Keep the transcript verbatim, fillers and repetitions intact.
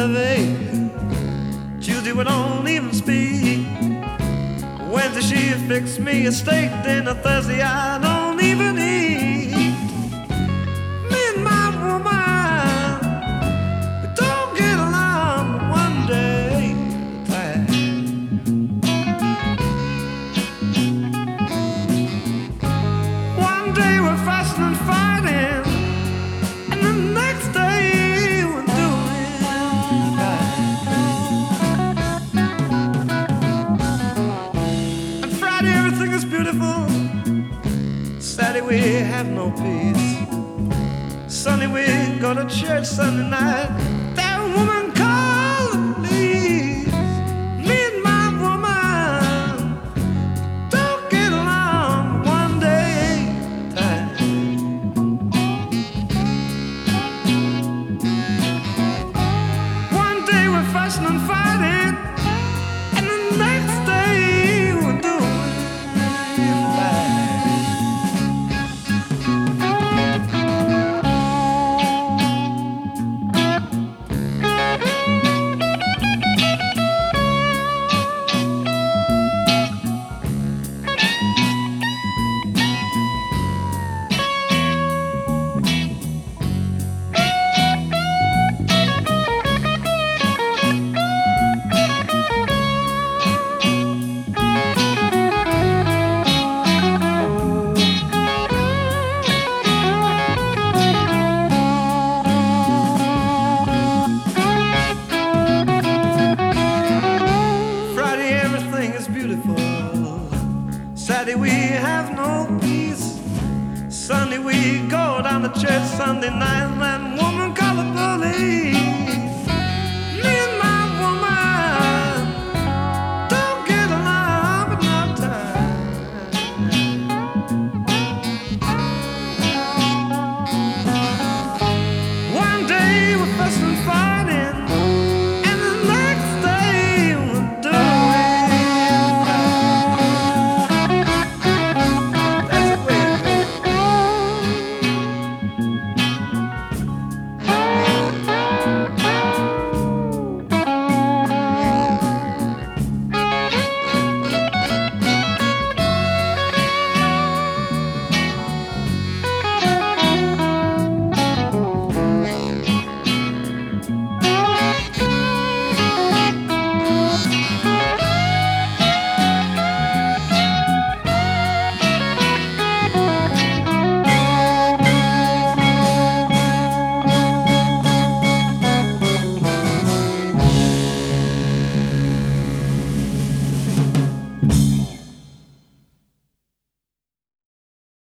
levee. Tuesday we don't even speak. Wednesday she fixed me a steak dinner. Thursday I don't even eat. Me and my woman, we don't get along one day at a time. One day we're fussing and fighting, and the next day we're doing fine. And Friday everything is beautiful. Saturday we have no peace. Sunday we go to church Sunday night. That woman called the police. Me and my woman don't get along one day at a time. One day we're fussing and fighting, and the next day we're doing fine. Saturday we have no peace. Sunday we go down to church Sunday night, and that woman called the police.